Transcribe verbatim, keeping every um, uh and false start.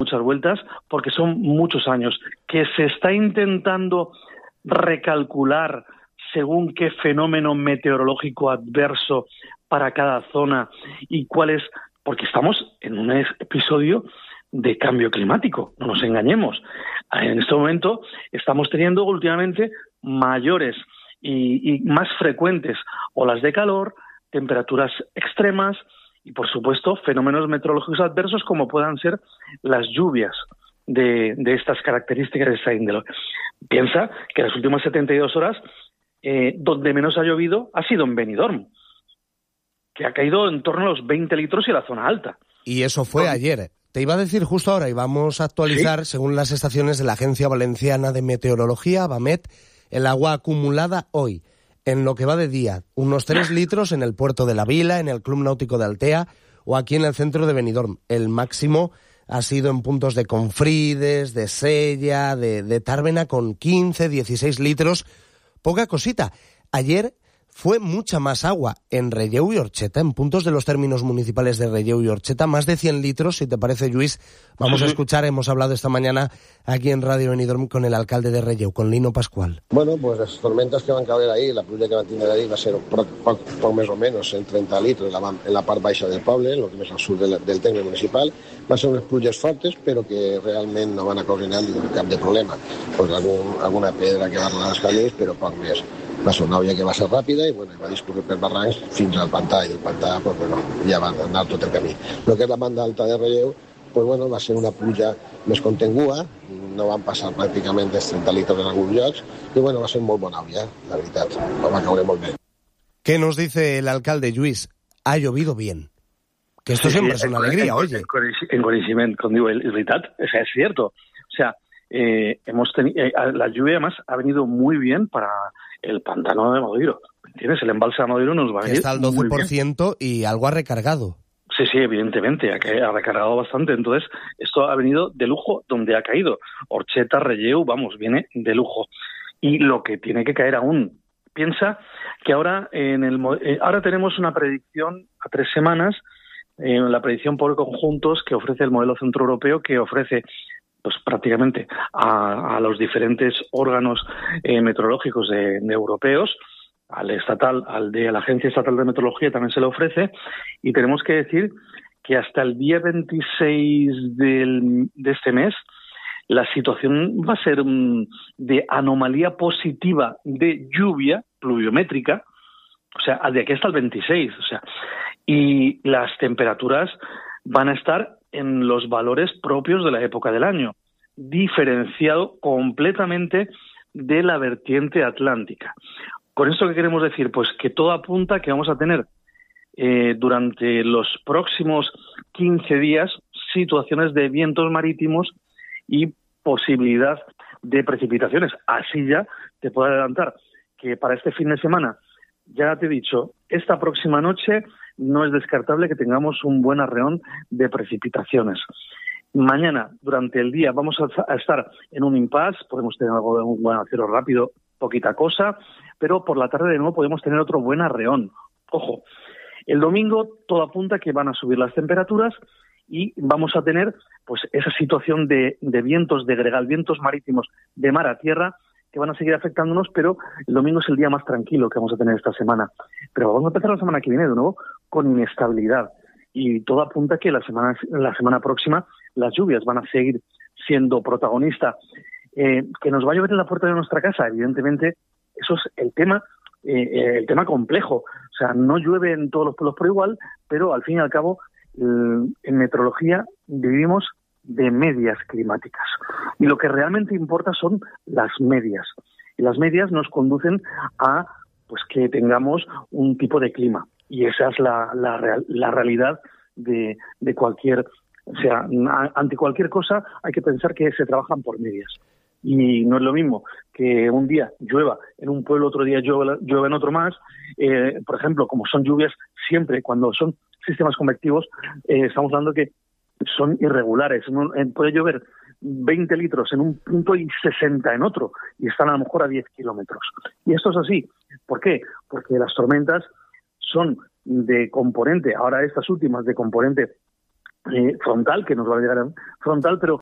muchas vueltas porque son muchos años. Que se está intentando recalcular según qué fenómeno meteorológico adverso para cada zona y cuál es, porque estamos en un episodio de cambio climático, no nos engañemos. En este momento estamos teniendo últimamente mayores y, y más frecuentes olas de calor, temperaturas extremas y, por supuesto, fenómenos meteorológicos adversos como puedan ser las lluvias de, de estas características de esta índole. Piensa que las últimas setenta y dos horas, eh, donde menos ha llovido ha sido en Benidorm, que ha caído en torno a los veinte litros y la zona alta. Y eso fue Con... ayer. Te iba a decir justo ahora, y vamos a actualizar, ¿sí?, según las estaciones de la Agencia Valenciana de Meteorología, VAMET, el agua acumulada hoy, en lo que va de día, unos tres litros en el puerto de la Vila, en el Club Náutico de Altea o aquí en el centro de Benidorm. El máximo ha sido en puntos de Confrides, de Sella, de, de Tàrbena, con quince, dieciséis litros. Poca cosita. Ayer fue mucha más agua en Relleu y Orxeta, en puntos de los términos municipales de Relleu y Orxeta, más de cien litros, si te parece, Lluís. Vamos a escuchar, hemos hablado esta mañana aquí en Radio Benidorm con el alcalde de Relleu, con Lino Pascual. Bueno, pues las tormentas que van caer ahí, la pluja que van a tener ahí va a ser poc més o menos en trenta litros en la, en la part baixa del poble, en lo que més al sud del, del terme municipal. Va ser unes pluges fortes, però que realment no van ocasionar cap de problema. Pues algun, alguna pedra que va rodar els carrers, però poc més. Va ser una olla que va ser ràpida i bueno, va discurrir per barrancs fins al pantà, i del pantà pues, bueno, ja va anar tot el camí. El que és la banda alta de Relleu pues, bueno, va ser una pluja més contenguda, no van passar pràcticament els trenta litros en alguns llocs i bueno, va ser molt bona olla, la veritat, va caure molt bé. ¿Qué nos dice el alcalde, Lluís? Ha llovido bien. Que esto sí, siempre sí, es una en, alegría, en, oye. En conocimiento, con digo, es verdad, o sea, es cierto. O sea, eh, hemos tenido, eh, la lluvia además ha venido muy bien para el pantano de Madeiro. ¿Entiendes? El embalse de Madeiro nos va a venir está al doce por ciento y algo ha recargado. Sí, sí, evidentemente, ha, ha recargado bastante. Entonces, esto ha venido de lujo donde ha caído. Orxeta, Relleu, vamos, viene de lujo. Y lo que tiene que caer aún. Piensa que ahora en el eh, ahora tenemos una predicción a tres semanas, eh, la predicción por conjuntos que ofrece el modelo centroeuropeo, que ofrece pues prácticamente a, a los diferentes órganos eh, meteorológicos de, de europeos, al estatal, al de la Agencia Estatal de Meteorología también se le ofrece, y tenemos que decir que hasta el día veintiséis del, de este mes la situación va a ser um, de anomalía positiva de lluvia pluviométrica, o sea, de aquí hasta el veintiséis, o sea, y las temperaturas van a estar en los valores propios de la época del año, diferenciado completamente de la vertiente atlántica. ¿Con esto qué queremos decir? Pues que todo apunta a que vamos a tener eh, durante los próximos quince días situaciones de vientos marítimos y posibilidad de precipitaciones. Así ya te puedo adelantar que para este fin de semana, ya te he dicho, esta próxima noche no es descartable que tengamos un buen arreón de precipitaciones. Mañana, durante el día, vamos a estar en un impasse, podemos tener algo de un buen aguacero rápido, poquita cosa, pero por la tarde de nuevo podemos tener otro buen arreón. Ojo, el domingo todo apunta a que van a subir las temperaturas y vamos a tener pues esa situación de, de vientos de gregal, vientos marítimos de mar a tierra, que van a seguir afectándonos, pero el domingo es el día más tranquilo que vamos a tener esta semana. Pero vamos a empezar la semana que viene de nuevo con inestabilidad. Y todo apunta a que la semana, la semana próxima las lluvias van a seguir siendo protagonistas. Eh, que nos va a llover en la puerta de nuestra casa, evidentemente, eso es el tema, eh, el tema complejo. O sea, no llueve en todos los pueblos por igual, pero al fin y al cabo, eh, en meteorología vivimos de medias climáticas. Y lo que realmente importa son las medias. Y las medias nos conducen a pues que tengamos un tipo de clima. Y esa es la, la, real, la realidad de, de cualquier... O sea, ante cualquier cosa hay que pensar que se trabajan por medias. Y no es lo mismo que un día llueva en un pueblo, otro día llueva, llueva en otro más. Eh, por ejemplo, como son lluvias siempre, cuando son sistemas convectivos, eh, estamos hablando que son irregulares. Puede llover veinte litros en un punto y sesenta en otro, y están a lo mejor a diez kilómetros. Y esto es así. ¿Por qué? Porque las tormentas son de componente, ahora estas últimas de componente eh, frontal, que nos va a llegar a frontal, pero